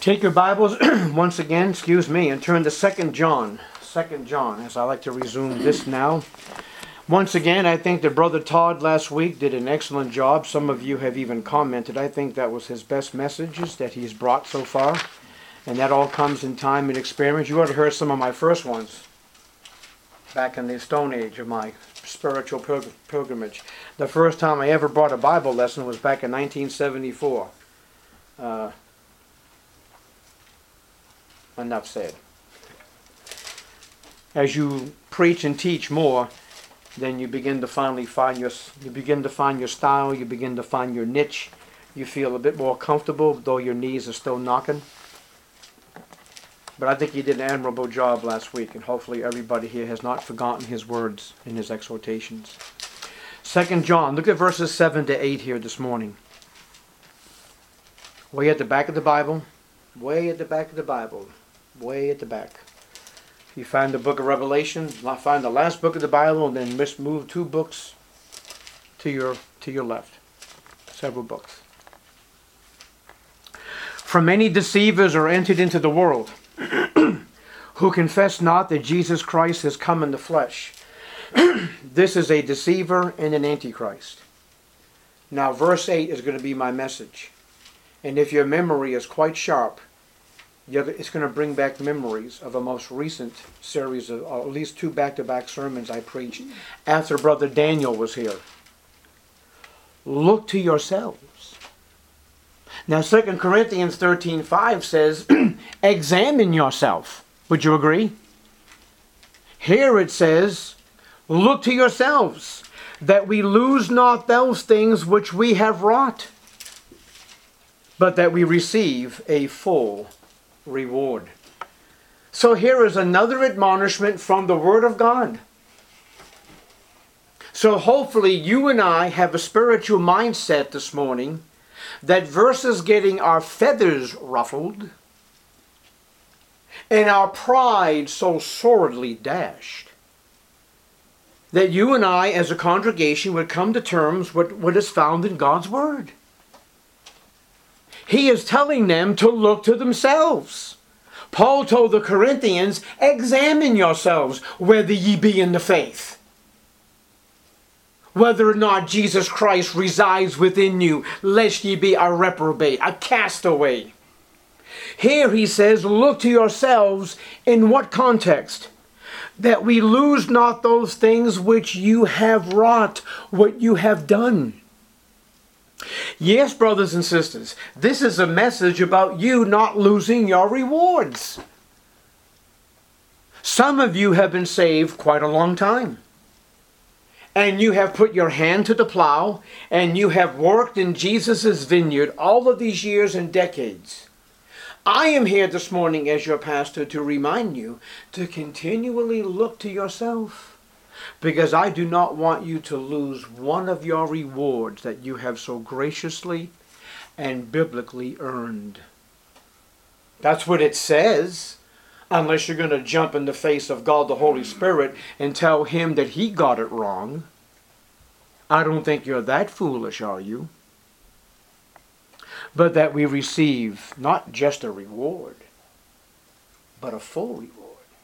Take your Bibles once again, and turn to 2 John. 2 John, as I like to resume this now. Once again, I think that Brother Todd last week did an excellent job. Some of you have even commented. I think that was his best messages that he's brought so far. And that all comes in time and experience. You ought to hear some of my first ones back in the Stone Age of my spiritual pilgrimage. The first time I ever brought a Bible lesson was back in 1974. Enough said. As you preach and teach more, then you begin to finally find your style, you begin to find your niche. You feel a bit more comfortable, though your knees are still knocking. But I think you did an admirable job last week, and hopefully everybody here has not forgotten his words and his exhortations. 2 John, look at verses 7 to 8 here this morning. Way at the back of the Bible. Way at the back of the Bible. Way at the back. If you find the book of Revelation, find the last book of the Bible, and then move 2 books to your left. Several books. For many deceivers are entered into the world, who confess not that Jesus Christ has come in the flesh. This is a deceiver and an antichrist. Now verse 8 is going to be my message. And if your memory is quite sharp, it's going to bring back memories of a most recent series of at least 2 back-to-back sermons I preached after Brother Daniel was here. Look to yourselves. Now 2 Corinthians 13:5 says, examine yourself. Would you agree? Here it says, look to yourselves, that we lose not those things which we have wrought, but that we receive a full reward. So here is another admonishment from the Word of God. So hopefully you and I have a spiritual mindset this morning that versus getting our feathers ruffled and our pride so sorely dashed, that you and I as a congregation would come to terms with what is found in God's Word. He is telling them to look to themselves. Paul told the Corinthians, examine yourselves whether ye be in the faith. Whether or not Jesus Christ resides within you, lest ye be a reprobate, a castaway. Here he says, look to yourselves in what context? That we lose not those things which you have wrought, what you have done. Yes, brothers and sisters, this is a message about you not losing your rewards. Some of you have been saved quite a long time. And you have put your hand to the plow, and you have worked in Jesus' vineyard all of these years and decades. I am here this morning as your pastor to remind you to continually look to yourself. Because I do not want you to lose one of your rewards that you have so graciously and biblically earned. That's what it says. Unless you're going to jump in the face of God the Holy Spirit and tell Him that He got it wrong. I don't think you're that foolish, are you? But that we receive not just a reward, but a full reward.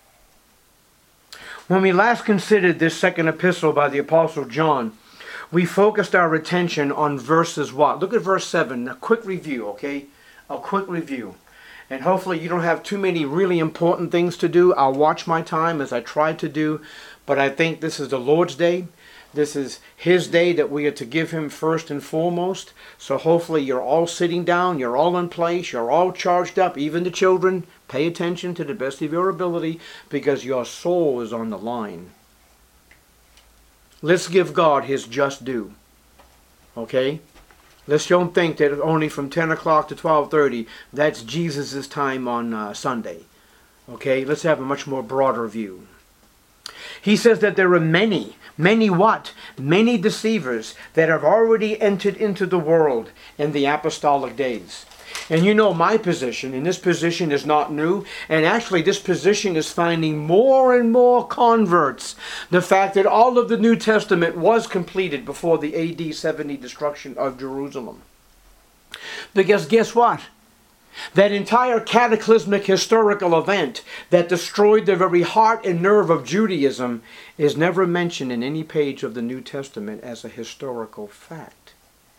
When we last considered this second epistle by the Apostle John, we focused our attention on verses what? Look at verse 7, a quick review, okay? A quick review. And hopefully you don't have too many really important things to do. I'll watch my time as I try to do, but I think this is the Lord's day. This is His day that we are to give Him first and foremost. So hopefully you're all sitting down, you're all in place, you're all charged up, even the children. Pay attention to the best of your ability because your soul is on the line. Let's give God His just due. Okay? Let's don't think that only from 10 o'clock to 12:30, that's Jesus' time on Sunday. Okay? Let's have a much more broader view. He says that there are many what? Many deceivers that have already entered into the world in the apostolic days. And you know my position, and this position is not new, and actually this position is finding more and more converts. The fact that all of the New Testament was completed before the AD 70 destruction of Jerusalem. Because guess what? That entire cataclysmic historical event that destroyed the very heart and nerve of Judaism is never mentioned in any page of the New Testament as a historical fact.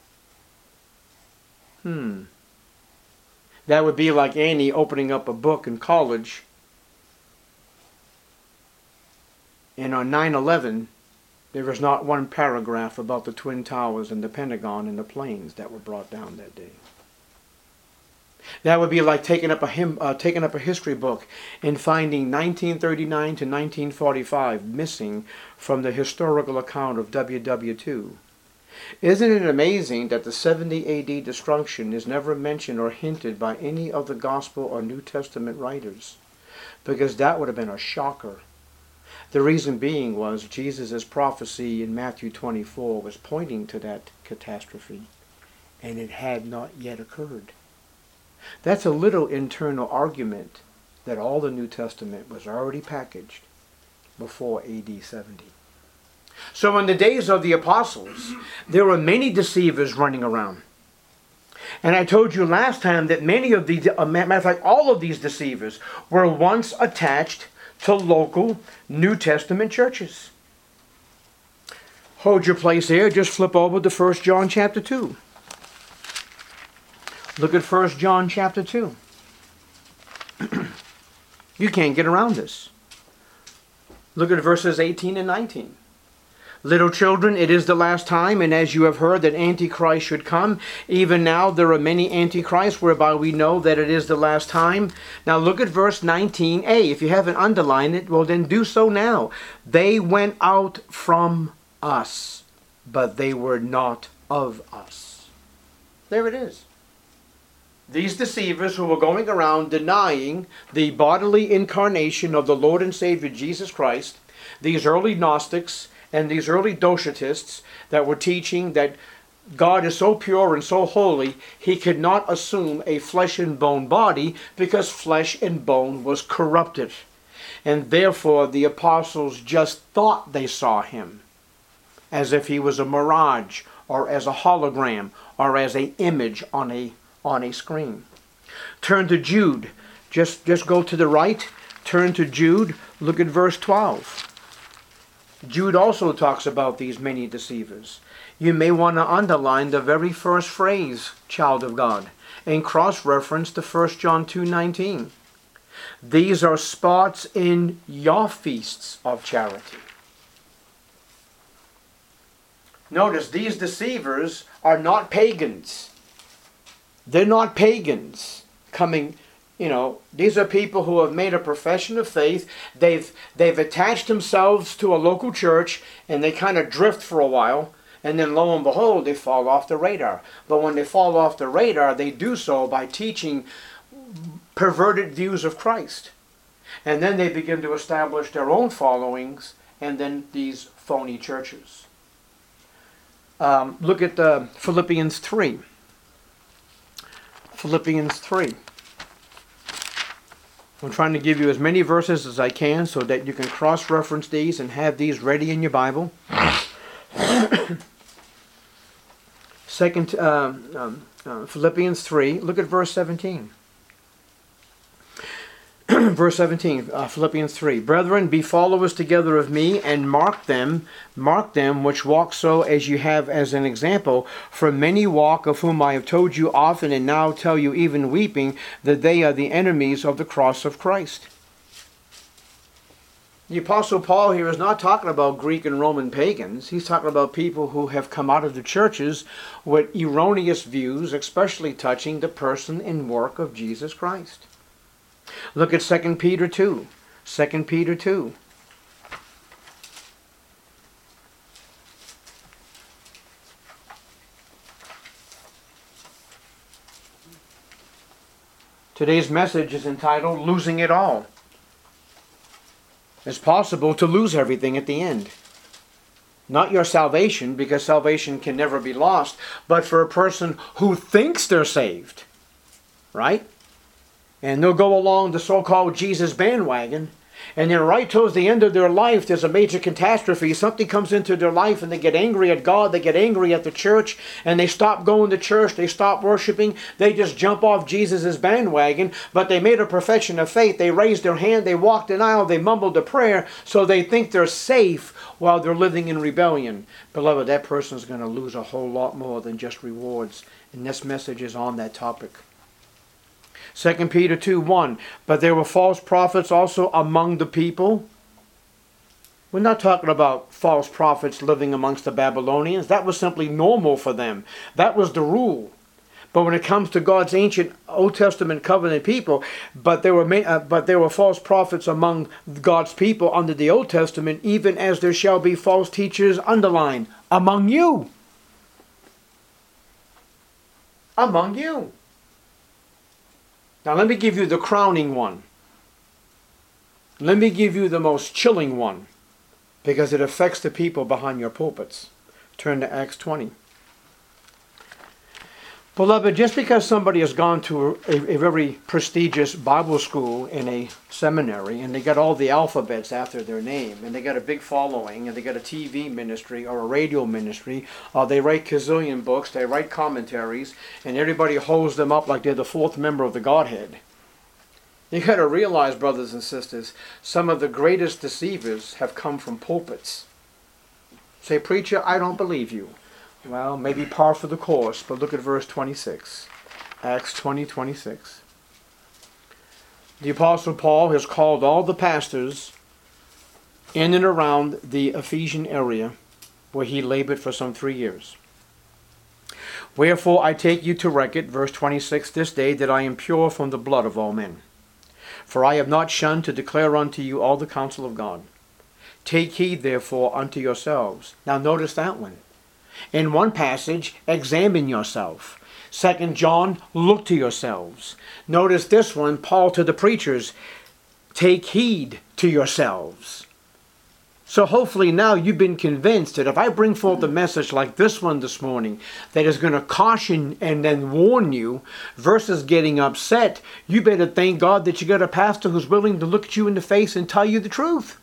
That would be like Annie opening up a book in college, and on 9/11 there was not one paragraph about the Twin Towers and the Pentagon and the planes that were brought down that day. That would be like taking up a history book and finding 1939 to 1945 missing from the historical account of WW2. Isn't it amazing that the 70 AD destruction is never mentioned or hinted by any of the Gospel or New Testament writers? Because that would have been a shocker. The reason being was Jesus' prophecy in Matthew 24 was pointing to that catastrophe, and it had not yet occurred. That's a little internal argument that all the New Testament was already packaged before AD 70. So in the days of the apostles, there were many deceivers running around. And I told you last time that many of these, matter of fact, all of these deceivers were once attached to local New Testament churches. Hold your place there. Just flip over to 1 John chapter 2. Look at 1 John chapter 2. You can't get around this. Look at verses 18 and 19. Little children, it is the last time, and as you have heard that Antichrist should come, even now there are many Antichrists, whereby we know that it is the last time. Now look at verse 19a. If you haven't underlined it, well then do so now. They went out from us, but they were not of us. There it is. These deceivers who were going around denying the bodily incarnation of the Lord and Savior Jesus Christ, these early Gnostics and these early Doshetists that were teaching that God is so pure and so holy, he could not assume a flesh and bone body because flesh and bone was corrupted. And therefore the apostles just thought they saw him as if he was a mirage or as a hologram or as an image on a screen. Turn to Jude. Just go to the right. Turn to Jude. Look at verse 12. Jude also talks about these many deceivers. You may want to underline the very first phrase, child of God, and cross-reference to 1 John 2:19. These are spots in your feasts of charity. Notice these deceivers are not pagans. They're not pagans coming. These are people who have made a profession of faith. They've attached themselves to a local church, and they kind of drift for a while, and then lo and behold, they fall off the radar. But when they fall off the radar, they do so by teaching perverted views of Christ. And then they begin to establish their own followings, and then these phony churches. Look at Philippians 3. Philippians 3. I'm trying to give you as many verses as I can so that you can cross-reference these and have these ready in your Bible. Philippians 3, look at verse 17. Verse 17, Philippians 3. Brethren, be followers together of me, and mark them which walk so as you have as an example. For many walk, of whom I have told you often, and now tell you even weeping, that they are the enemies of the cross of Christ. The Apostle Paul here is not talking about Greek and Roman pagans. He's talking about people who have come out of the churches with erroneous views, especially touching the person and work of Jesus Christ. Look at 2 Peter 2. 2 Peter 2. Today's message is entitled, Losing It All. It's possible to lose everything at the end. Not your salvation, because salvation can never be lost, but for a person who thinks they're saved. Right? And they'll go along the so-called Jesus bandwagon, And then right towards the end of their life, there's a major catastrophe. Something comes into their life and they get angry at God, they get angry at the church, and they stop going to church, they stop worshiping, they just jump off Jesus' bandwagon, but they made a profession of faith. They raised their hand, they walked an aisle, they mumbled a prayer, so they think they're safe while they're living in rebellion. Beloved, that person's going to lose a whole lot more than just rewards. And this message is on that topic. 2 Peter 2:1, but there were false prophets also among the people. We're not talking about false prophets living amongst the Babylonians. That was simply normal for them. That was the rule. But when it comes to God's ancient Old Testament covenant people, but there were false prophets among God's people under the Old Testament, even as there shall be false teachers, underline, among you. Among you. Now let me give you the crowning one. Let me give you the most chilling one, because it affects the people behind your pulpits. Turn to Acts 20. Beloved, just because somebody has gone to a very prestigious Bible school in a seminary, and they got all the alphabets after their name, and they got a big following, and they got a TV ministry or a radio ministry, they write gazillion books, they write commentaries, and everybody holds them up like they're the fourth member of the Godhead. You got to realize, brothers and sisters, some of the greatest deceivers have come from pulpits. Say, preacher, I don't believe you. Well, maybe par for the course, but look at verse 26. Acts 20:26. The Apostle Paul has called all the pastors in and around the Ephesian area where he labored for some 3 years. Wherefore I take you to record, verse 26, this day that I am pure from the blood of all men. For I have not shunned to declare unto you all the counsel of God. Take heed therefore unto yourselves. Now notice that one. In one passage, examine yourself. 2 John, look to yourselves. Notice this one, Paul to the preachers, take heed to yourselves. So hopefully now you've been convinced that if I bring forth a message like this one this morning that is going to caution and then warn you versus getting upset, you better thank God that you got a pastor who's willing to look at you in the face and tell you the truth.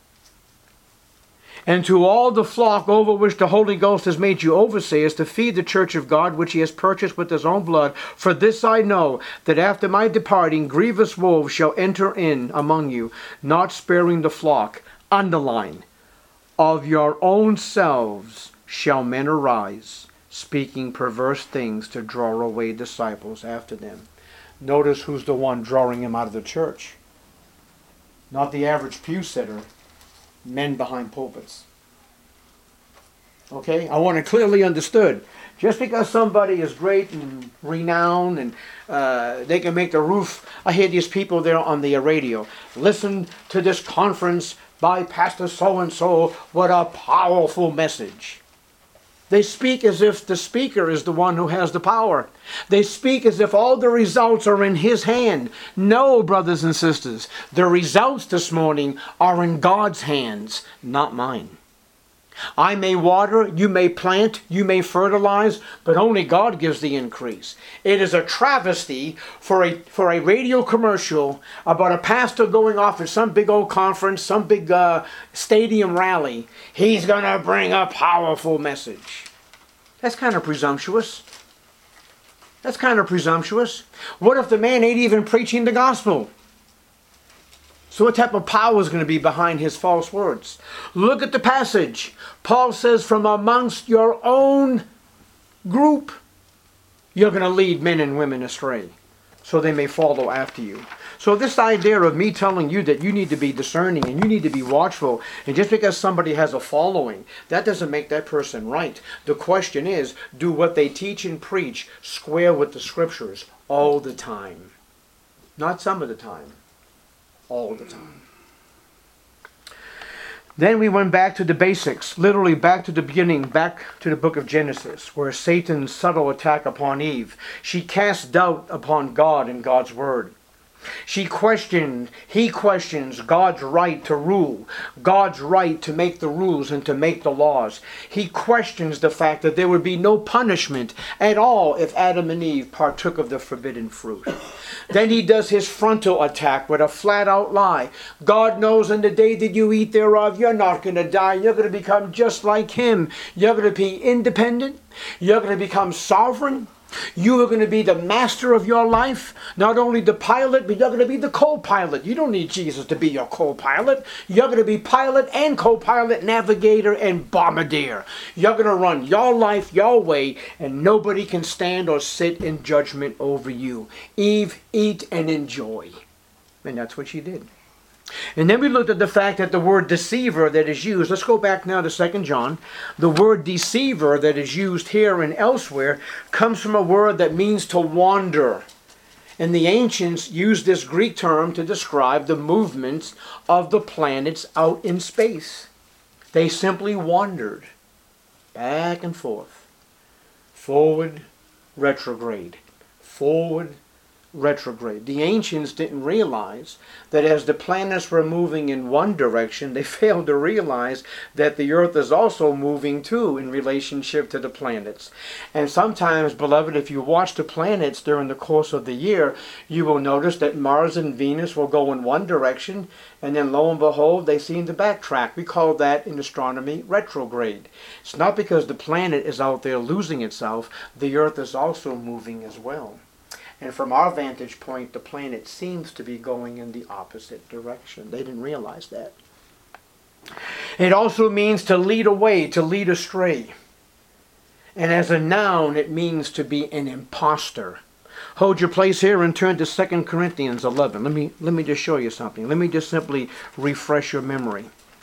And to all the flock over which the Holy Ghost has made you overseers to feed the church of God, which he has purchased with his own blood. For this I know, that after my departing, grievous wolves shall enter in among you, not sparing the flock. Underline, of your own selves shall men arise, speaking perverse things to draw away disciples after them. Notice who's the one drawing them out of the church. Not the average pew sitter. Men behind pulpits. Okay? I want it clearly understood. Just because somebody is great and renowned and they can make the roof. I hear these people there on the radio. Listen to this conference by Pastor so-and-so. What a powerful message. They speak as if the speaker is the one who has the power. They speak as if all the results are in his hand. No, brothers and sisters, the results this morning are in God's hands, not mine. I may water, you may plant, you may fertilize, but only God gives the increase. It is a travesty for a radio commercial about a pastor going off at some big old conference, some big stadium rally. He's going to bring a powerful message. That's kind of presumptuous. That's kind of presumptuous. What if the man ain't even preaching the gospel? So what type of power is going to be behind his false words? Look at the passage. Paul says, from amongst your own group, you're going to lead men and women astray, so they may follow after you. So this idea of me telling you that you need to be discerning and you need to be watchful, and just because somebody has a following, that doesn't make that person right. The question is, do what they teach and preach square with the scriptures all the time? Not some of the time. All the time. Then we went back to the basics, literally back to the beginning, back to the book of Genesis, where Satan's subtle attack upon Eve. She cast doubt upon God and God's word. He questions God's right to rule, God's right to make the rules and to make the laws. He questions the fact that there would be no punishment at all if Adam and Eve partook of the forbidden fruit. Then he does his frontal attack with a flat-out lie. God knows in the day that you eat thereof, you're not going to die. You're going to become just like him. You're going to be independent. You're going to become sovereign. You are going to be the master of your life. Not only the pilot, but you're going to be the co-pilot. You don't need Jesus to be your co-pilot. You're going to be pilot and co-pilot, navigator and bombardier. You're going to run your life your way, and nobody can stand or sit in judgment over you. Eve, eat and enjoy. And that's what she did. And then we looked at the fact that the word deceiver that is used, let's go back now to 2 John. The word deceiver that is used here and elsewhere comes from a word that means to wander. And the ancients used this Greek term to describe the movements of the planets out in space. They simply wandered back and forth. Forward, retrograde. Forward, retrograde. The ancients didn't realize that as the planets were moving in one direction, they failed to realize that the earth is also moving too in relationship to the planets. And sometimes, beloved, if you watch the planets during the course of the year, you will notice that Mars and Venus will go in one direction, and then lo and behold, they seem to backtrack. We call that in astronomy retrograde. It's not because the planet is out there losing itself, the earth is also moving as well. And from our vantage point, the planet seems to be going in the opposite direction. They didn't realize that. It also means to lead away, to lead astray. And as a noun, it means to be an imposter. Hold your place here and turn to 2 Corinthians 11. Let me just show you something. Let me just simply refresh your memory.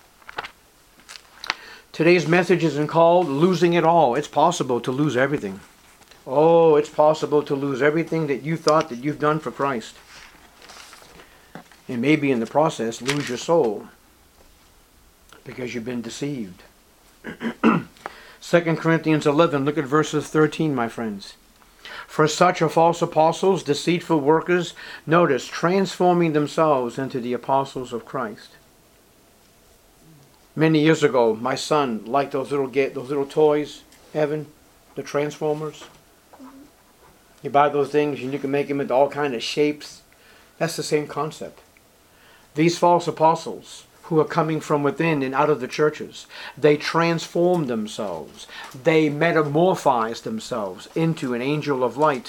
Today's message is called Losing It All. It's possible to lose everything. Oh, it's possible to lose everything that you thought that you've done for Christ. And maybe in the process, lose your soul because you've been deceived. 2 Corinthians 11, look at verses 13, my friends. For such are false apostles, deceitful workers, notice, transforming themselves into the apostles of Christ. Many years ago, my son liked those little toys, Evan, the Transformers. You buy those things and you can make them into all kinds of shapes. That's the same concept. These false apostles who are coming from within and out of the churches, they transform themselves. They metamorphose themselves into an angel of light.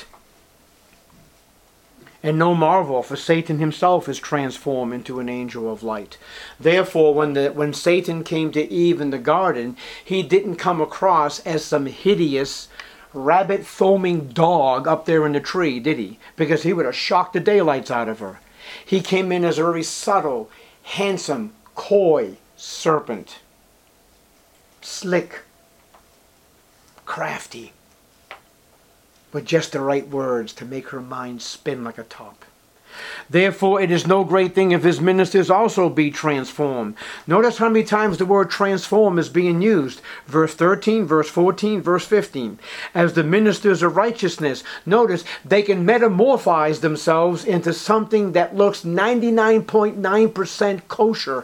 And no marvel, for Satan himself is transformed into an angel of light. Therefore, when Satan came to Eve in the garden, he didn't come across as some hideous rabbit-foaming dog up there in the tree, did he? Because he would have shocked the daylights out of her. He came in as a very subtle, handsome, coy serpent. Slick, crafty, with just the right words to make her mind spin like a top. Therefore, it is no great thing if his ministers also be transformed. Notice how many times the word transform is being used. Verse 13, verse 14, verse 15. As the ministers of righteousness, notice they can metamorphose themselves into something that looks 99.9% kosher,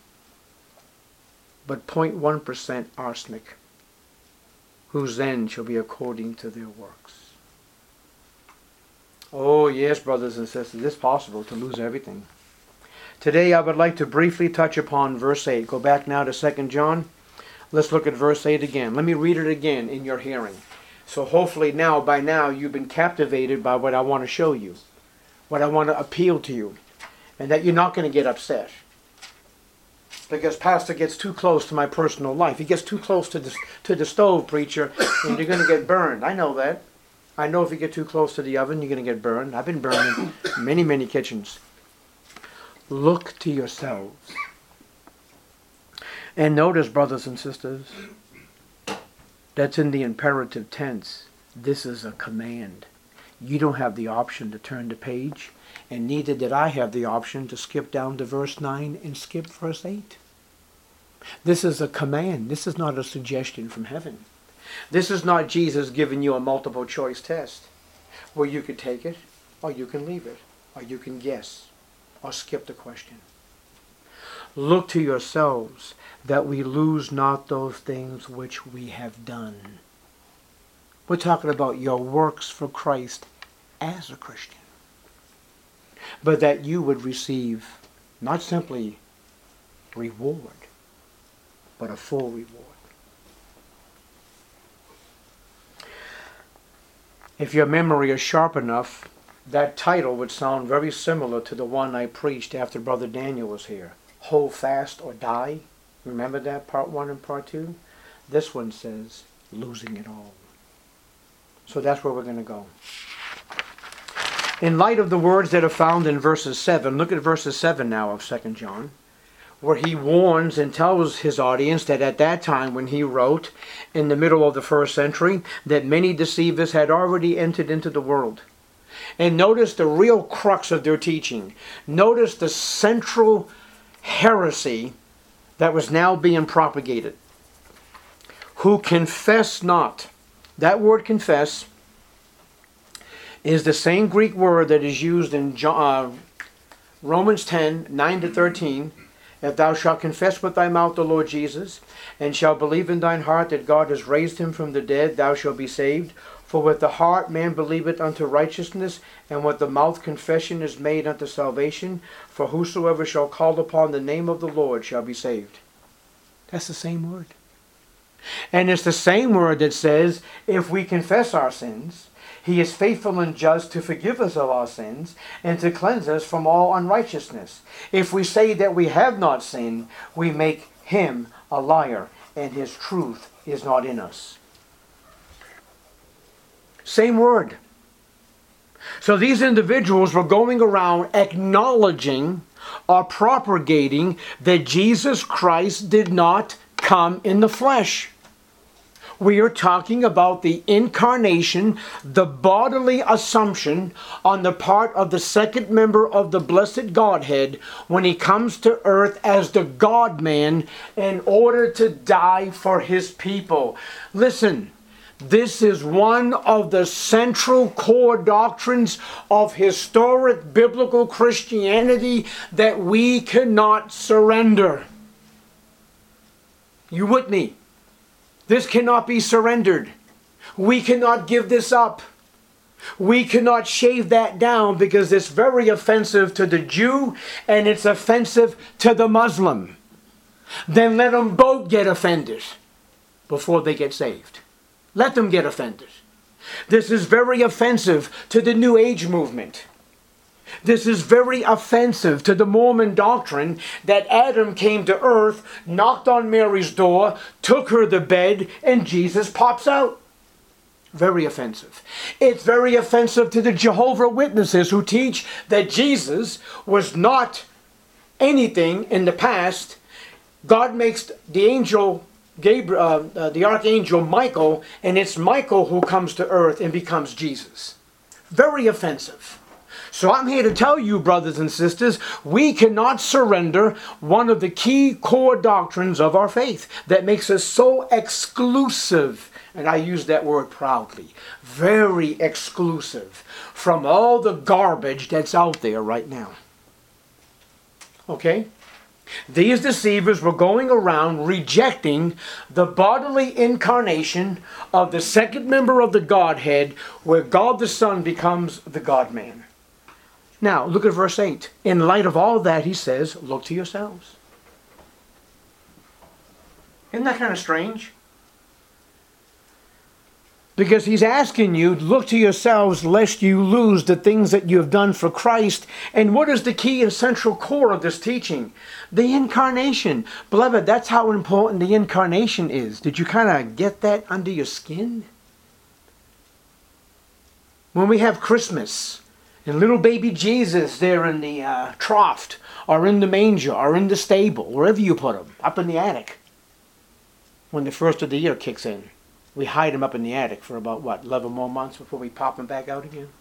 but 0.1% arsenic, whose end shall be according to their works. Oh, yes, brothers and sisters, it's possible to lose everything. Today, I would like to briefly touch upon verse 8. Go back now to 2 John. Let's look at verse 8 again. Let me read it again in your hearing. So hopefully by now, you've been captivated by what I want to show you, what I want to appeal to you, and that you're not going to get upset. Because pastor gets too close to my personal life. He gets too close to the stove, preacher, and you're going to get burned. I know that. I know if you get too close to the oven, you're going to get burned. I've been burned in many, many kitchens. Look to yourselves. And notice, brothers and sisters, that's in the imperative tense. This is a command. You don't have the option to turn the page, and neither did I have the option to skip down to verse 9 and skip verse 8. This is a command. This is not a suggestion from heaven. This is not Jesus giving you a multiple choice test where you could take it or you can leave it. or you can guess, or skip the question. Look to yourselves that we lose not those things which we have done. We're talking about your works for Christ as a Christian. But that you would receive not simply reward, but a full reward. If your memory is sharp enough, that title would sound very similar to the one I preached after Brother Daniel was here. Hold fast or die. Remember that, part 1 and part 2? This one says, losing it all. So that's where we're going to go. In light of the words that are found in verses 7, look at verses 7 now of 2 John, where he warns and tells his audience that at that time when he wrote, in the middle of the first century, that many deceivers had already entered into the world. And notice the real crux of their teaching. Notice the central heresy that was now being propagated. Who confess not. That word confess is the same Greek word that is used in Romans 10, 9-13. If thou shalt confess with thy mouth the Lord Jesus, and shalt believe in thine heart that God has raised him from the dead, thou shalt be saved. For with the heart man believeth unto righteousness, and with the mouth confession is made unto salvation. For whosoever shall call upon the name of the Lord shall be saved. That's the same word. And it's the same word that says, if we confess our sins, he is faithful and just to forgive us of our sins and to cleanse us from all unrighteousness. If we say that we have not sinned, we make him a liar, and his truth is not in us. Same word. So these individuals were going around acknowledging or propagating that Jesus Christ did not come in the flesh. We are talking about the incarnation, the bodily assumption on the part of the second member of the blessed Godhead when he comes to earth as the God-man in order to die for his people. Listen, this is one of the central core doctrines of historic biblical Christianity that we cannot surrender. You with me? This cannot be surrendered. We cannot give this up. We cannot shave that down because it's very offensive to the Jew and it's offensive to the Muslim. Then let them both get offended before they get saved. Let them get offended. This is very offensive to the New Age movement. This is very offensive to the Mormon doctrine that Adam came to earth, knocked on Mary's door, took her to bed, and Jesus pops out. Very offensive. It's very offensive to the Jehovah's Witnesses who teach that Jesus was not anything in the past. God makes the angel Gabriel, the archangel Michael, and it's Michael who comes to earth and becomes Jesus. Very offensive. So I'm here to tell you, brothers and sisters, we cannot surrender one of the key core doctrines of our faith that makes us so exclusive, and I use that word proudly, very exclusive from all the garbage that's out there right now. Okay? These deceivers were going around rejecting the bodily incarnation of the second member of the Godhead, where God the Son becomes the God-man. Now, look at verse 8. In light of all that, he says, look to yourselves. Isn't that kind of strange? Because he's asking you, look to yourselves lest you lose the things that you have done for Christ. And what is the key and central core of this teaching? The incarnation. Beloved, that's how important the incarnation is. Did you kind of get that under your skin? When we have Christmas, and little baby Jesus there in the trough, or in the manger, or in the stable, wherever you put him, up in the attic. When the first of the year kicks in, we hide him up in the attic for about, 11 more months before we pop him back out again?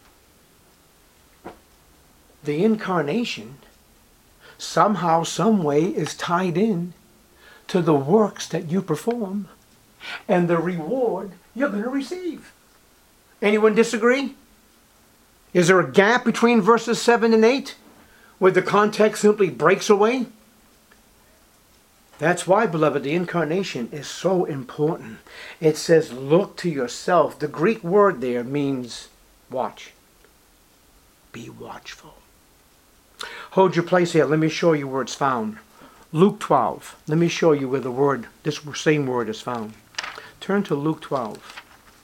The incarnation, somehow, some way, is tied in to the works that you perform and the reward you're going to receive. Anyone disagree? Is there a gap between verses 7 and 8 where the context simply breaks away? That's why, beloved, the incarnation is so important. It says, look to yourself. The Greek word there means watch. Be watchful. Hold your place here. Let me show you where it's found. Luke 12. Let me show you where the word, this same word is found. Turn to Luke 12.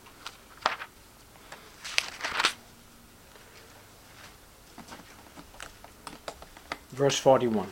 Verse 41.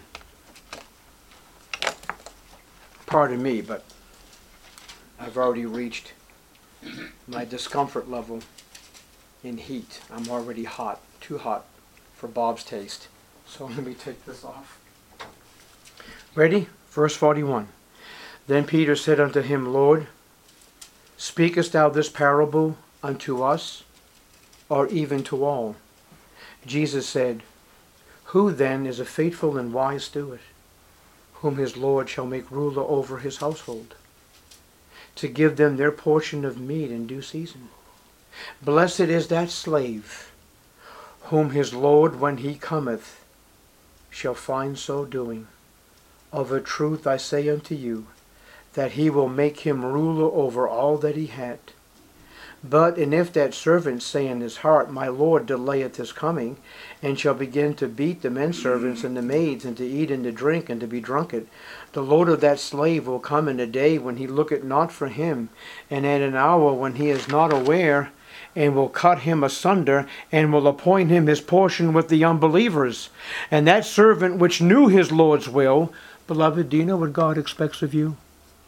Pardon me, but I've already reached my discomfort level in heat. I'm already hot, too hot for Bob's taste. So let me take this off. Ready? Verse 41. Then Peter said unto him, Lord, speakest thou this parable unto us, or even to all? Jesus said, Who then is a faithful and wise steward, whom his Lord shall make ruler over his household, to give them their portion of meat in due season? Blessed is that slave, whom his Lord, when he cometh, shall find so doing. Of a truth I say unto you, that he will make him ruler over all that he had. And if that servant say in his heart, My Lord delayeth his coming, and shall begin to beat the men servants and the maids, and to eat and to drink, and to be drunken, the Lord of that slave will come in a day when he looketh not for him, and at an hour when he is not aware, and will cut him asunder, and will appoint him his portion with the unbelievers. And that servant which knew his Lord's will, beloved, do you know what God expects of you?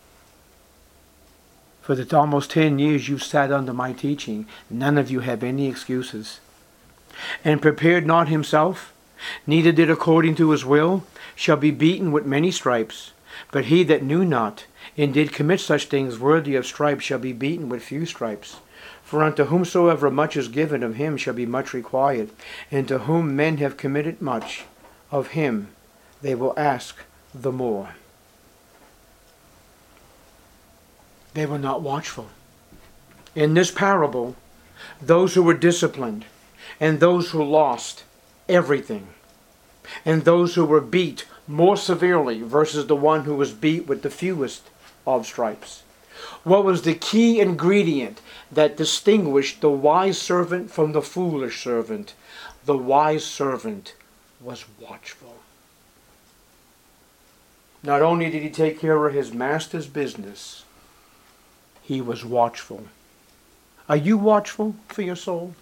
For the almost 10 years you've sat under my teaching, none of you have any excuses. And prepared not himself, neither did according to his will, shall be beaten with many stripes. But he that knew not, and did commit such things worthy of stripes, shall be beaten with few stripes. For unto whomsoever much is given of him shall be much required, and to whom men have committed much, of him they will ask the more. They were not watchful. In this parable, those who were disciplined, and those who lost everything, and those who were beat more severely versus the one who was beat with the fewest of stripes. What was the key ingredient that distinguished the wise servant from the foolish servant? The wise servant was watchful. Not only did he take care of his master's business, he was watchful. Are you watchful for your soul?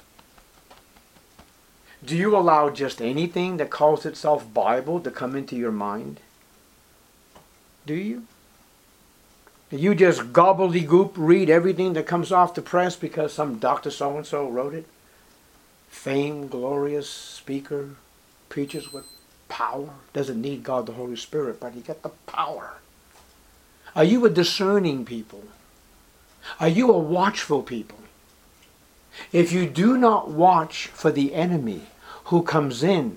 Do you allow just anything that calls itself Bible to come into your mind? Do you? Do you just gobbledygook read everything that comes off the press because some Dr. So-and-so wrote it? Famed, glorious speaker, preaches with power. Doesn't need God the Holy Spirit, but he got the power. Are you a discerning people? Are you a watchful people? If you do not watch for the enemy who comes in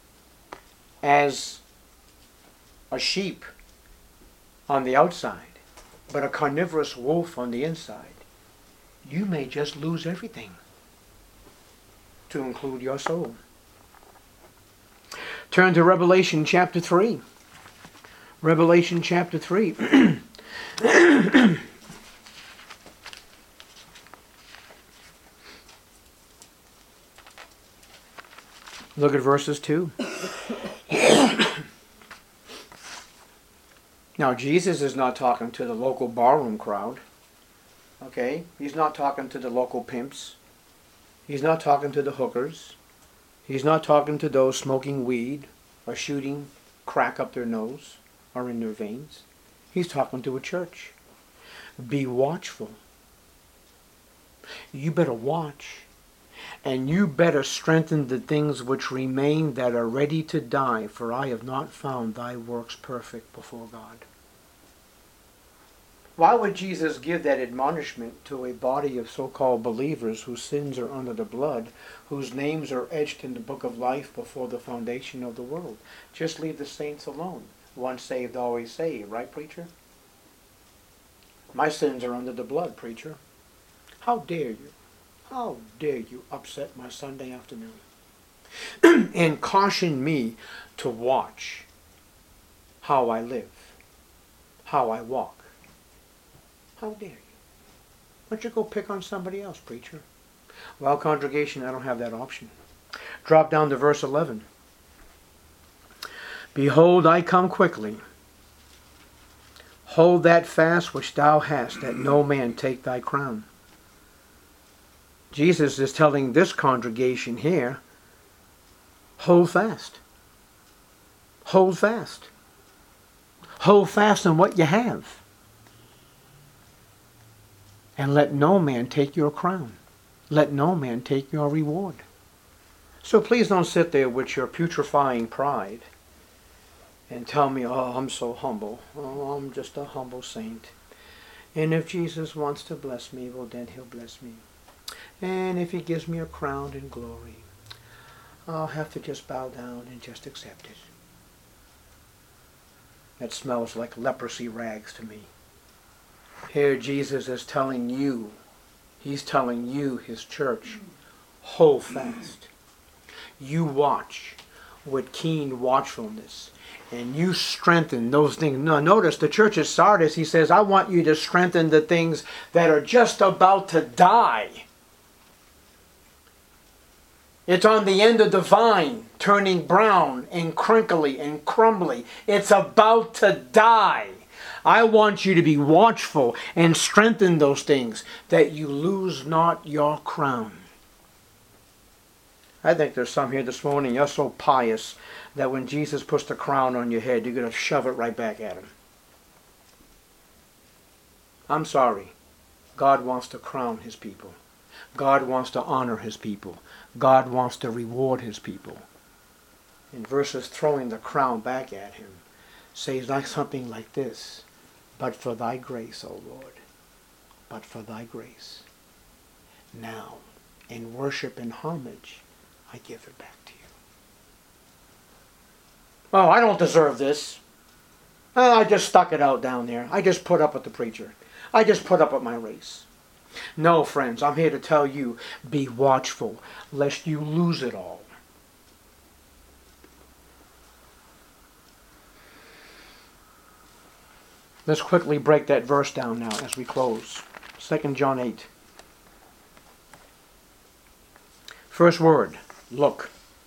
as a sheep on the outside, but a carnivorous wolf on the inside, you may just lose everything, to include your soul. Turn to Revelation chapter 3. Revelation chapter 3. Look at verses 2. Now, Jesus is not talking to the local barroom crowd. Okay? He's not talking to the local pimps. He's not talking to the hookers. He's not talking to those smoking weed or shooting crack up their nose or in their veins. He's talking to a church. Be watchful. You better watch. And you better strengthen the things which remain that are ready to die, for I have not found thy works perfect before God. Why would Jesus give that admonishment to a body of so-called believers whose sins are under the blood, whose names are etched in the book of life before the foundation of the world? Just leave the saints alone. Once saved, always saved. Right, preacher? My sins are under the blood, preacher. How dare you? How dare you upset my Sunday afternoon? And caution me to watch how I live, how I walk. How dare you? Why don't you go pick on somebody else, preacher? Well, congregation, I don't have that option. Drop down to verse 11. Behold, I come quickly. Hold that fast which thou hast, that no man take thy crown. Jesus is telling this congregation here, hold fast. Hold fast. Hold fast on what you have. And let no man take your crown. Let no man take your reward. So please don't sit there with your putrefying pride and tell me, oh, I'm so humble. Oh, I'm just a humble saint. And if Jesus wants to bless me, well, then he'll bless me. And if he gives me a crown and glory, I'll have to just bow down and just accept it. That smells like leprosy rags to me. Here Jesus is telling you, he's telling you, his church, hold fast. You watch with keen watchfulness. And you strengthen those things. Now notice the church of Sardis, he says, I want you to strengthen the things that are just about to die. It's on the end of the vine, turning brown and crinkly and crumbly. It's about to die. I want you to be watchful and strengthen those things, that you lose not your crown. I think there's some here this morning, you're so pious that when Jesus puts the crown on your head, you're going to shove it right back at him. I'm sorry. God wants to crown his people. God wants to honor his people. God wants to reward his people. And versus throwing the crown back at him, says like something like this, but for thy grace, O Lord, but for thy grace. Now, in worship and homage, I give it back to you. Oh, I don't deserve this. Oh, I just stuck it out down there. I just put up with the preacher. I just put up with my race. No, friends, I'm here to tell you, be watchful, lest you lose it all. Let's quickly break that verse down now as we close. 2 John 8. First word, look.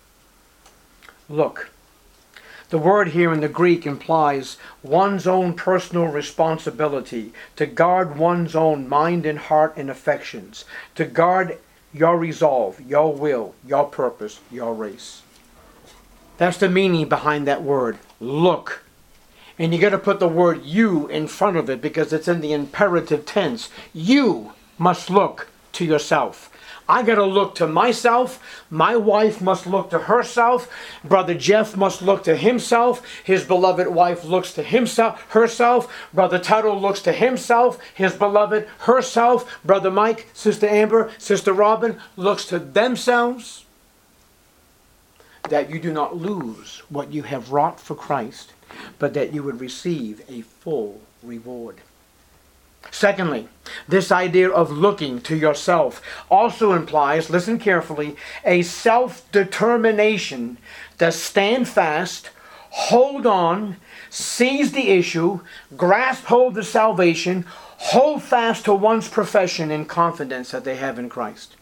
Look. The word here in the Greek implies one's own personal responsibility to guard one's own mind and heart and affections, to guard your resolve, your will, your purpose, your race. That's the meaning behind that word, look. And you got to put the word you in front of it because it's in the imperative tense. You must look to yourself. I got to look to myself. My wife must look to herself. Brother Jeff must look to himself. His beloved wife looks to herself. Brother Tuttle looks to himself. His beloved herself. Brother Mike, Sister Amber, Sister Robin looks to themselves. That you do not lose what you have wrought for Christ, but that you would receive a full reward. Secondly, this idea of looking to yourself also implies, listen carefully, a self-determination to stand fast, hold on, seize the issue, grasp hold of salvation, hold fast to one's profession and confidence that they have in Christ.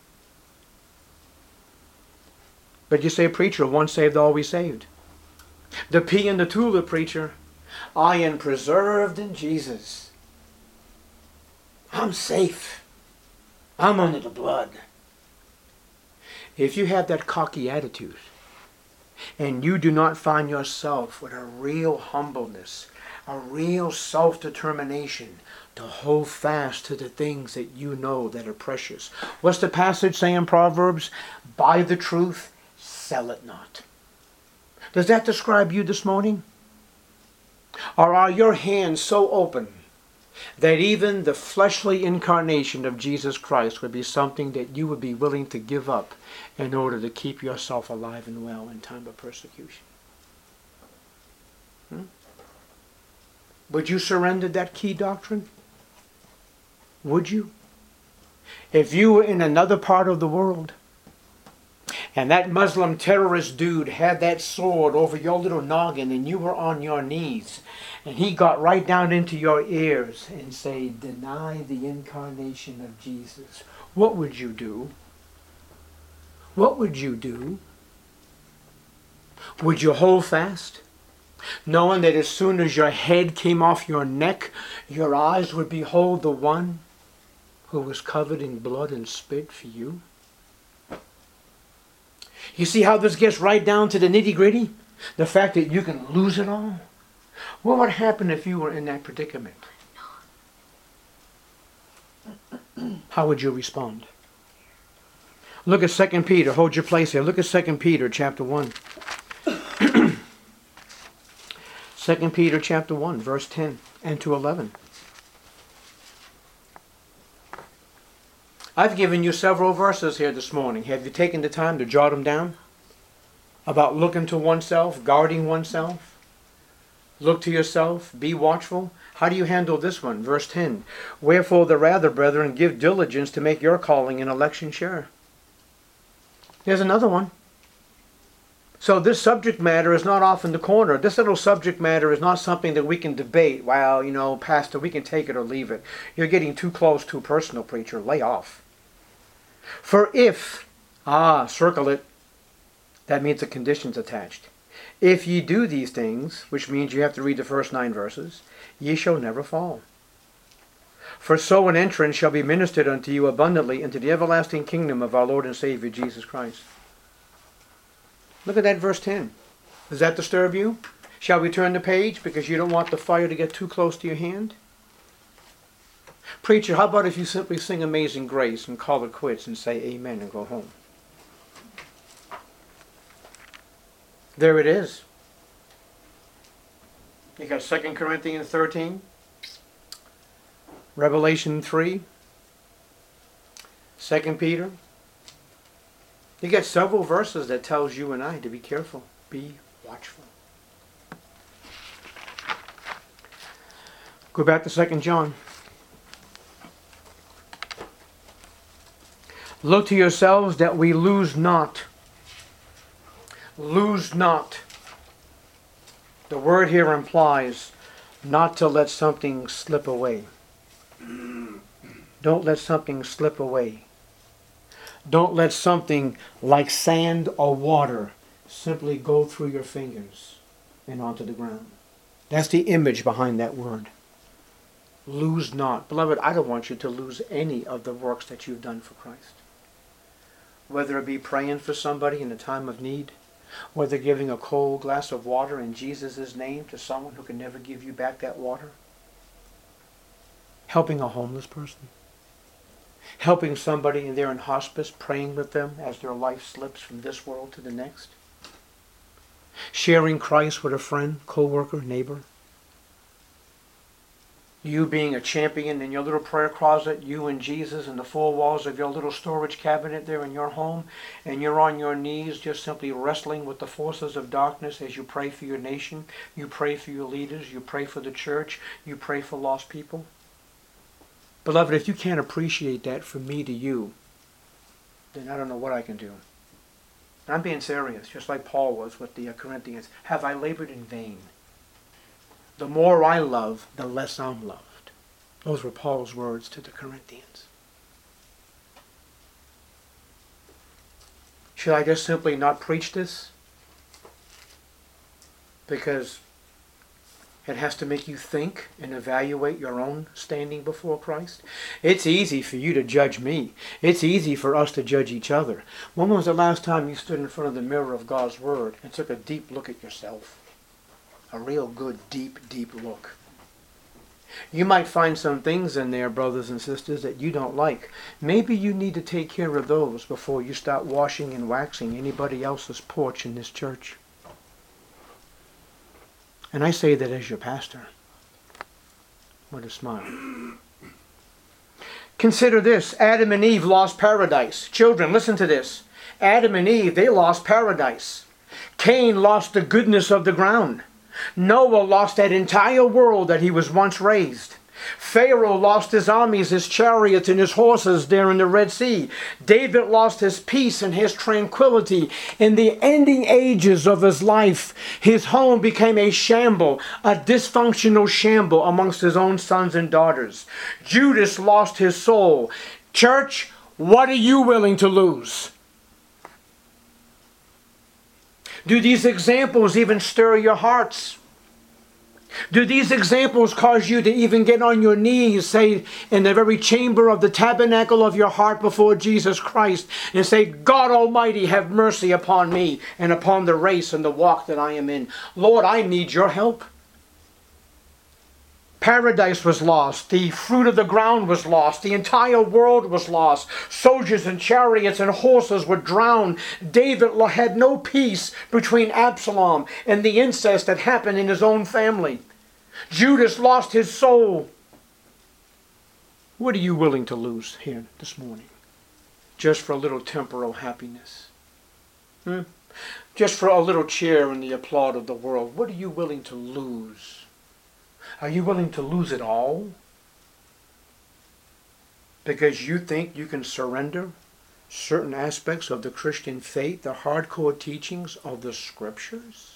But you say, preacher, once saved, always saved. The pea and the tulip, preacher. I am preserved in Jesus. I'm safe. I'm under the blood. If you have that cocky attitude and you do not find yourself with a real humbleness, a real self-determination to hold fast to the things that you know that are precious. What's the passage say in Proverbs? Buy the truth, sell it not. Does that describe you this morning? Or are your hands so open that even the fleshly incarnation of Jesus Christ would be something that you would be willing to give up in order to keep yourself alive and well in time of persecution? Would you surrender that key doctrine? Would you? If you were in another part of the world, and that Muslim terrorist dude had that sword over your little noggin, and you were on your knees, and he got right down into your ears and say, deny the incarnation of Jesus, what would you do? What would you do? Would you hold fast, knowing that as soon as your head came off your neck, your eyes would behold the one who was covered in blood and spit for you? You see how this gets right down to the nitty-gritty? The fact that you can lose it all? What would happen if you were in that predicament? How would you respond? Look at 2 Peter. Hold your place here. Look at 2 Peter chapter 1. 2 Peter chapter 1, verse 10 and to 11. I've given you several verses here this morning. Have you taken the time to jot them down? About looking to oneself, guarding oneself. Look to yourself, be watchful. How do you handle this one? Verse 10. Wherefore the rather, brethren, give diligence to make your calling and election sure. There's another one. So this subject matter is not off in the corner. This little subject matter is not something that we can debate. Well, you know, Pastor, we can take it or leave it. You're getting too close, too personal, preacher. Lay off. For if, circle it, that means the condition's attached. If ye do these things, which means you have to read the first 9 verses, ye shall never fall. For so an entrance shall be ministered unto you abundantly into the everlasting kingdom of our Lord and Savior Jesus Christ. Look at that verse 10. Does that disturb you? Shall we turn the page because you don't want the fire to get too close to your hand? Preacher, how about if you simply sing Amazing Grace and call it quits and say amen and go home? There it is. You got 2 Corinthians 13, Revelation 3, 2 Peter. You get several verses that tells you and I to be careful, be watchful. Go back to 2 John. Look to yourselves that we lose not. Lose not. The word here implies not to let something slip away. Don't let something slip away. Don't let something like sand or water simply go through your fingers and onto the ground. That's the image behind that word. Lose not. Beloved, I don't want you to lose any of the works that you've done for Christ. Whether it be praying for somebody in a time of need, whether giving a cold glass of water in Jesus' name to someone who can never give you back that water, helping a homeless person, helping somebody and they're in hospice, praying with them as their life slips from this world to the next, sharing Christ with a friend, co-worker, neighbor, you being a champion in your little prayer closet, you and Jesus in the 4 walls of your little storage cabinet there in your home, and you're on your knees just simply wrestling with the forces of darkness as you pray for your nation, you pray for your leaders, you pray for the church, you pray for lost people. Beloved, if you can't appreciate that from me to you, then I don't know what I can do. I'm being serious, just like Paul was with the Corinthians. Have I labored in vain? The more I love, the less I'm loved. Those were Paul's words to the Corinthians. Should I just simply not preach this? Because it has to make you think and evaluate your own standing before Christ. It's easy for you to judge me. It's easy for us to judge each other. When was the last time you stood in front of the mirror of God's Word and took a deep look at yourself? A real good, deep look. You might find some things in there, brothers and sisters, that you don't like. Maybe you need to take care of those before you start washing and waxing anybody else's porch in this church. And I say that as your pastor. With a smile. Consider this. Adam and Eve lost paradise. Children, listen to this. Adam and Eve, they lost paradise. Cain lost the goodness of the ground. Noah lost that entire world that he was once raised. Pharaoh lost his armies, his chariots, and his horses there in the Red Sea. David lost his peace and his tranquility. In the ending ages of his life, his home became a shamble, a dysfunctional shamble amongst his own sons and daughters. Judas lost his soul. Church, what are you willing to lose? Do these examples even stir your hearts? Do these examples cause you to even get on your knees, say, in the very chamber of the tabernacle of your heart before Jesus Christ, and say, God Almighty, have mercy upon me and upon the race and the walk that I am in. Lord, I need your help. Paradise was lost. The fruit of the ground was lost. The entire world was lost. Soldiers and chariots and horses were drowned. David had no peace between Absalom and the incest that happened in his own family. Judas lost his soul. What are you willing to lose here this morning? Just for a little temporal happiness? Just for a little cheer and the applaud of the world? What are you willing to lose? Are you willing to lose it all? Because you think you can surrender certain aspects of the Christian faith, the hardcore teachings of the Scriptures?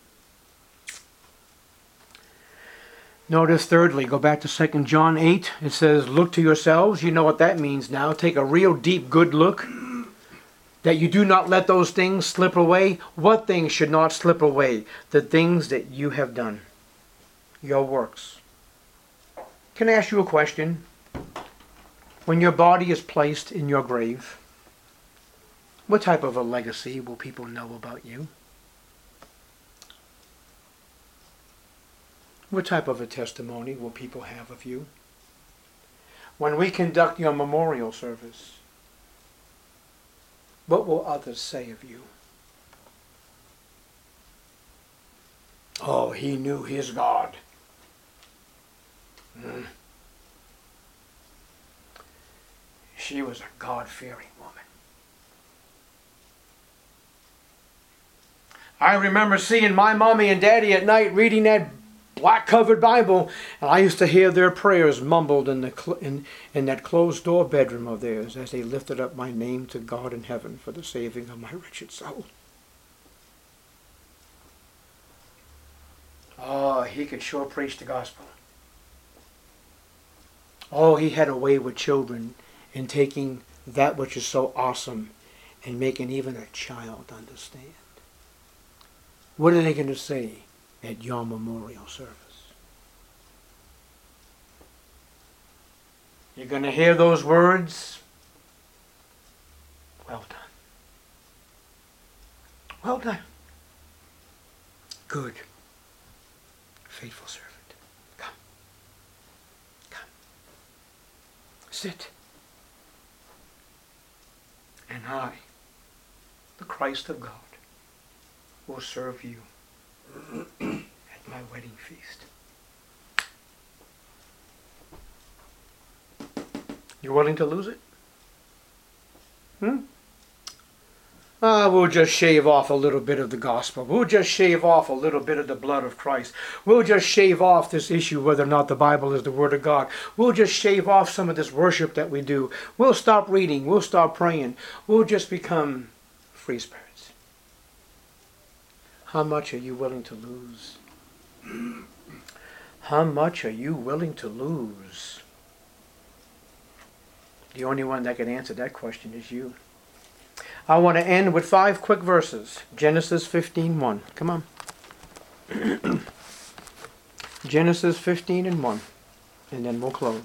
Notice thirdly, go back to 2 John 8. It says, look to yourselves. You know what that means now. Take a real deep, good look. That you do not let those things slip away. What things should not slip away? The things that you have done. Your works. Can I ask you a question? When your body is placed in your grave, what type of a legacy will people know about you? What type of a testimony will people have of you? When we conduct your memorial service, what will others say of you? Oh, he knew his God. She was a God-fearing woman. I remember seeing my mommy and daddy at night reading that black-covered Bible, and I used to hear their prayers mumbled in that closed-door bedroom of theirs as they lifted up my name to God in heaven for the saving of my wretched soul. Oh, he could sure preach the gospel. Oh, he had a way with children in taking that which is so awesome and making even a child understand. What are they going to say at your memorial service? You're going to hear those words? Well done. Well done. Good. Faithful servant. Come. Come. Sit. And I, the Christ of God, will serve you at my wedding feast. You willing to lose it? We'll just shave off a little bit of the gospel. We'll just shave off a little bit of the blood of Christ. We'll just shave off this issue whether or not the Bible is the Word of God. We'll just shave off some of this worship that we do. We'll stop reading. We'll stop praying. We'll just become free spirits. How much are you willing to lose? How much are you willing to lose? The only one that can answer that question is you. I want to end with 5 quick verses. Genesis 15:1. Come on. Genesis 15:1. And then we'll close.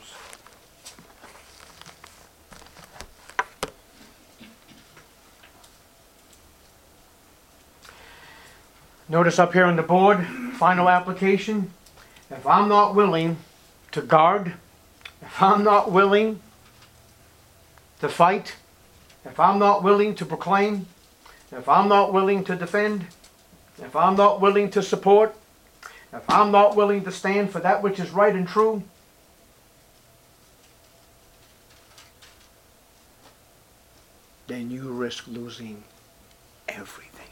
Notice up here on the board, final application. If I'm not willing to guard, if I'm not willing to fight, if I'm not willing to proclaim, if I'm not willing to defend, if I'm not willing to support, if I'm not willing to stand for that which is right and true, then you risk losing everything.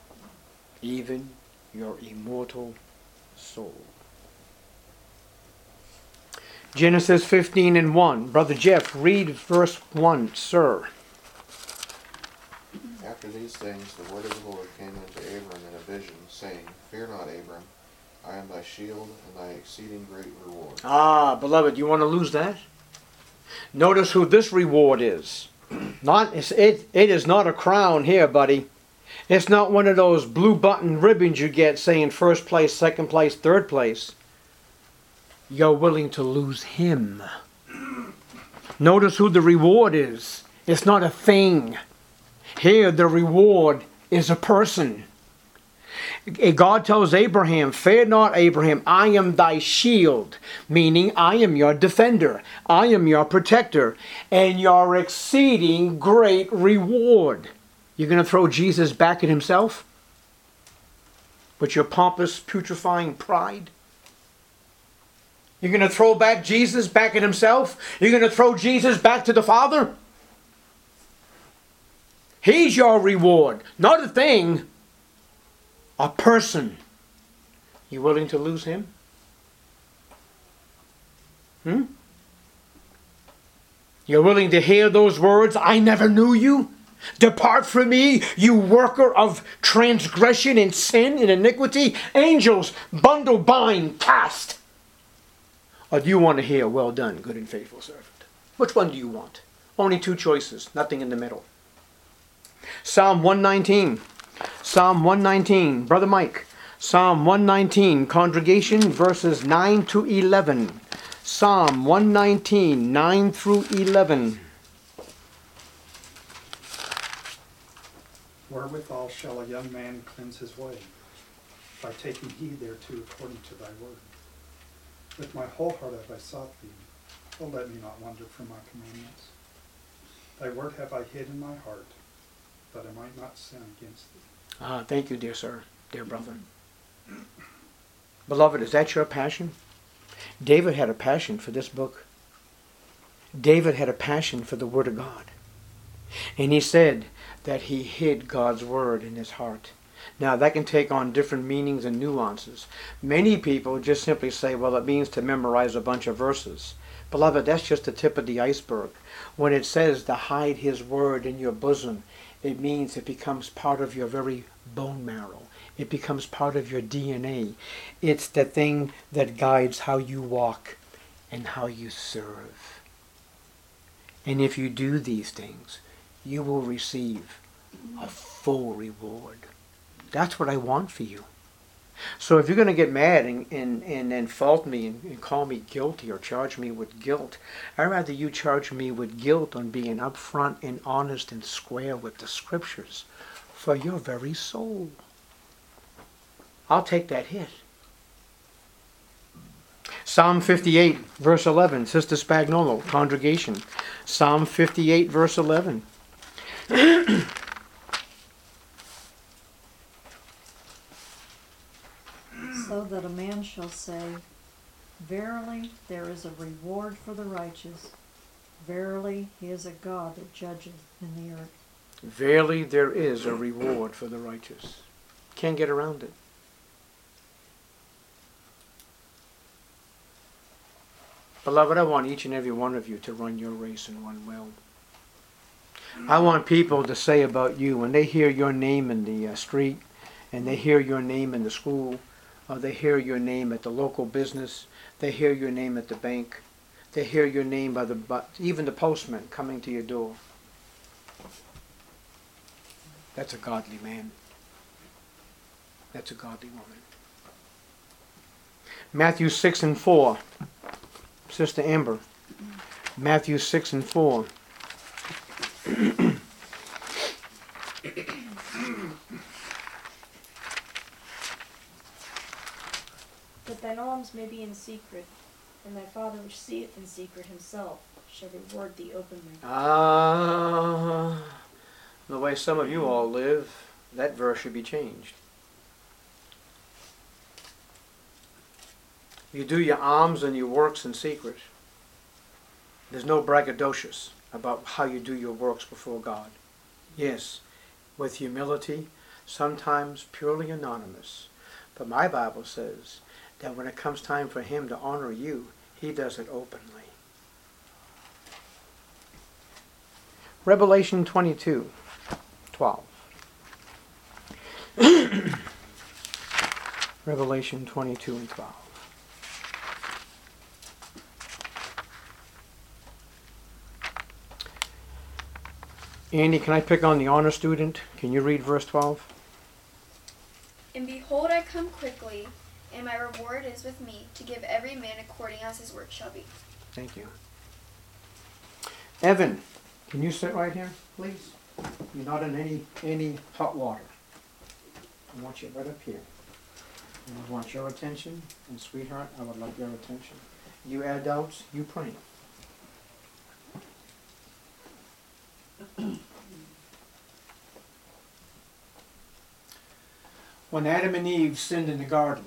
Even your immortal soul. Genesis 15 and 1. Brother Jeff, read verse 1, sir. After these things the word of the Lord came unto Abram in a vision, saying, Fear not, Abram, I am thy shield and thy exceeding great reward. Ah, beloved, you want to lose that? Notice who this reward is. It is not a crown here, buddy. It's not one of those blue button ribbons you get saying first place, second place, third place. You're willing to lose him. Notice who the reward is. It's not a thing. Here the reward is a person. God tells Abraham, Fear not, Abraham, I am thy shield, meaning I am your defender, I am your protector, and your exceeding great reward. You're going to throw Jesus back at himself? With your pompous, putrefying pride? You're going to throw back Jesus back at himself? You're going to throw Jesus back to the Father? He's your reward, not a thing. A person. You willing to lose him? You're willing to hear those words, I never knew you? Depart from me, you worker of transgression and sin and iniquity. Angels, bundle, bind, cast. Or do you want to hear, well done, good and faithful servant? Which one do you want? Only two choices, nothing in the middle. Psalm 119. Psalm 119, Brother Mike. Psalm 119, congregation, verses 9 to 11. Psalm 119, 9 through 11. Wherewithal shall a young man cleanse his way? By taking heed thereto according to thy word. With my whole heart have I sought thee. O let me not wander from my commandments. Thy word have I hid in my heart, that I might not sin against thee. Thank you, dear sir, dear brother. Beloved, is that your passion? David had a passion for this book. David had a passion for the Word of God. And he said that he hid God's Word in his heart. Now, that can take on different meanings and nuances. Many people just simply say, well, it means to memorize a bunch of verses. Beloved, that's just the tip of the iceberg. When it says to hide his Word in your bosom, it means it becomes part of your very bone marrow. It becomes part of your DNA. It's the thing that guides how you walk and how you serve. And if you do these things, you will receive a full reward. That's what I want for you. So if you're going to get mad and fault me and call me guilty or charge me with guilt, I'd rather you charge me with guilt on being upfront and honest and square with the Scriptures for your very soul. I'll take that hit. Psalm 58, verse 11. Sister Spagnolo, congregation. Psalm 58, verse 11. So that a man shall say, Verily there is a reward for the righteous. Verily he is a God that judgeth in the earth. Verily there is a reward for the righteous. Can't get around it. Beloved, I want each and every one of you to run your race and run well. I want people to say about you, when they hear your name in the street, and they hear your name in the school, or they hear your name at the local business, they hear your name at the bank, they hear your name by even the postman coming to your door. That's a godly man. That's a godly woman. Matthew 6 and 4. Sister Amber. Matthew 6 and 4. That thine alms may be in secret, and thy Father which seeth in secret himself shall reward thee openly. The way some of you all live, that verse should be changed. You do your alms and your works in secret. There's no braggadocious about how you do your works before God. Yes, with humility, sometimes purely anonymous. But my Bible says that when it comes time for Him to honor you, He does it openly. Revelation 22:12. Revelation 22:12. Andy, can I pick on the honor student? Can you read verse 12? And behold, I come quickly, and my reward is with me, to give every man according as his work shall be. Thank you. Evan, can you sit right here, please? You're not in any hot water. I want you right up here. And I want your attention, and sweetheart, I would like your attention. You adults, you pray. When Adam and Eve sinned in the garden,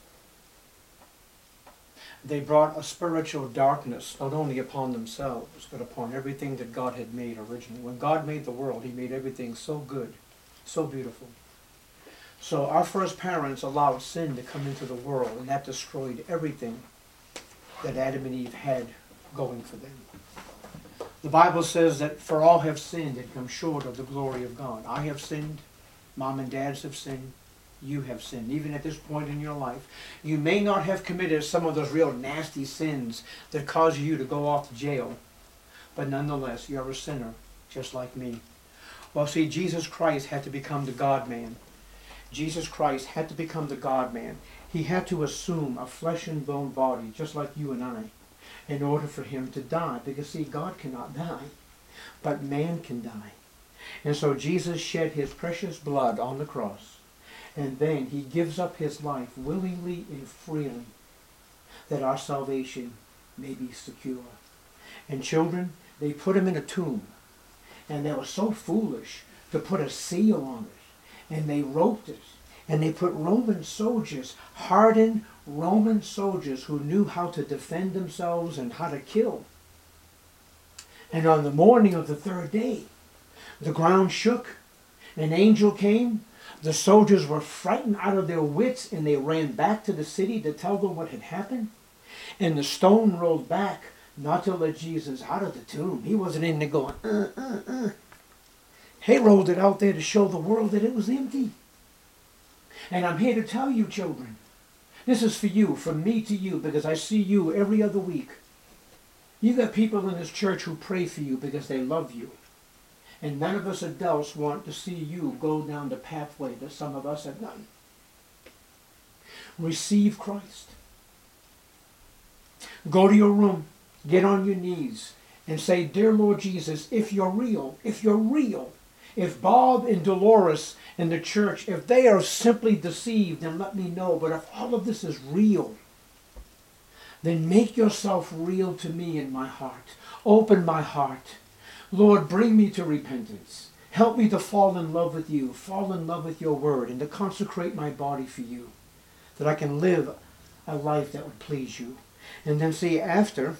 they brought a spiritual darkness not only upon themselves, but upon everything that God had made originally. When God made the world, He made everything so good, so beautiful. So our first parents allowed sin to come into the world, and that destroyed everything that Adam and Eve had going for them. The Bible says that for all have sinned and come short of the glory of God. I have sinned, mom and dads have sinned, you have sinned. Even at this point in your life, you may not have committed some of those real nasty sins that cause you to go off to jail, but nonetheless, you're a sinner, just like me. Well, see, Jesus Christ had to become the God-man. Jesus Christ had to become the God-man. He had to assume a flesh and bone body, just like you and I, in order for Him to die. Because, see, God cannot die, but man can die. And so Jesus shed His precious blood on the cross, and then He gives up His life willingly and freely, that our salvation may be secure. And children, they put Him in a tomb, and they were so foolish to put a seal on it. And they roped it, and they put Roman soldiers, hardened Roman soldiers who knew how to defend themselves and how to kill. And on the morning of the third day, the ground shook, an angel came, the soldiers were frightened out of their wits, and they ran back to the city to tell them what had happened. And the stone rolled back, not to let Jesus out of the tomb. He wasn't in there going, He rolled it out there to show the world that it was empty. And I'm here to tell you, children, this is for you, from me to you, because I see you every other week. You got people in this church who pray for you because they love you. And none of us adults want to see you go down the pathway that some of us have done. Receive Christ. Go to your room, get on your knees, and say, Dear Lord Jesus, if you're real, if Bob and Dolores and the church, if they are simply deceived, then let me know. But if all of this is real, then make yourself real to me in my heart. Open my heart. Lord, bring me to repentance. Help me to fall in love with you, fall in love with your word, and to consecrate my body for you, that I can live a life that would please you. And then see, after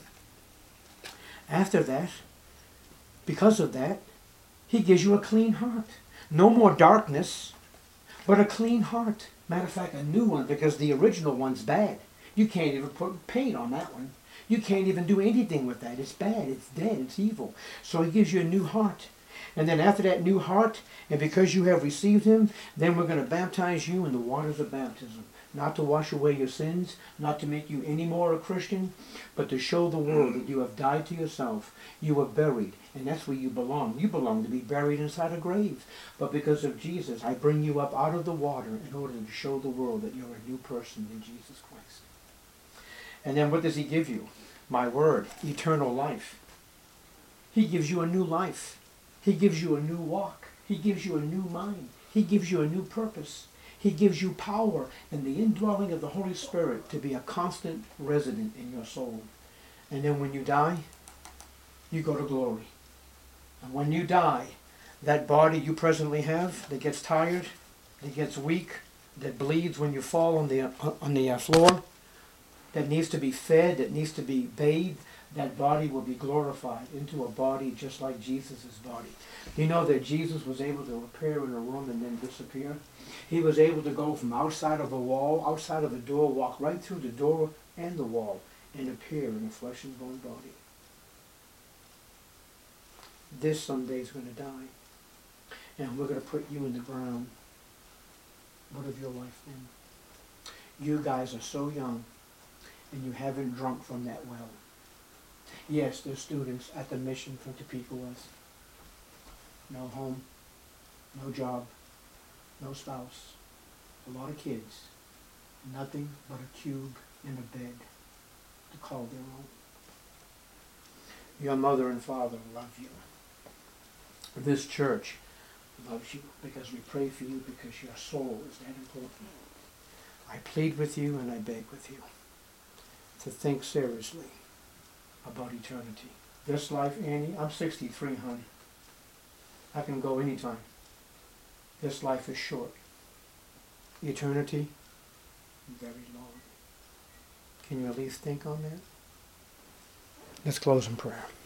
that, because of that, He gives you a clean heart. No more darkness, but a clean heart. Matter of fact, a new one, because the original one's bad. You can't even put paint on that one. You can't even do anything with that. It's bad, it's dead, it's evil. So He gives you a new heart. And then after that new heart, and because you have received Him, then we're going to baptize you in the waters of baptism. Not to wash away your sins, not to make you any more a Christian, but to show the world that you have died to yourself. You were buried, and that's where you belong. You belong to be buried inside a grave. But because of Jesus, I bring you up out of the water in order to show the world that you're a new person in Jesus Christ. And then what does He give you? My word, eternal life. He gives you a new life. He gives you a new walk. He gives you a new mind. He gives you a new purpose. He gives you power and the indwelling of the Holy Spirit to be a constant resident in your soul. And then when you die, you go to glory. And when you die, that body you presently have that gets tired, that gets weak, that bleeds when you fall on the floor, that needs to be fed, that needs to be bathed, that body will be glorified into a body just like Jesus' body. You know that Jesus was able to appear in a room and then disappear? He was able to go from outside of a wall, outside of a door, walk right through the door and the wall, and appear in a flesh and bone body. This someday is going to die. And we're going to put you in the ground. What of your life then? You guys are so young, and you haven't drunk from that well. Yes, there's students at the mission from Topeka West. No home, no job, no spouse, a lot of kids, nothing but a cube and a bed to call their own. Your mother and father love you. This church loves you because we pray for you because your soul is that important. I plead with you and I beg with you to think seriously about eternity. This life, Annie, I'm 63, hon. I can go anytime. This life is short. Eternity, very long. Can you at least think on that? Let's close in prayer.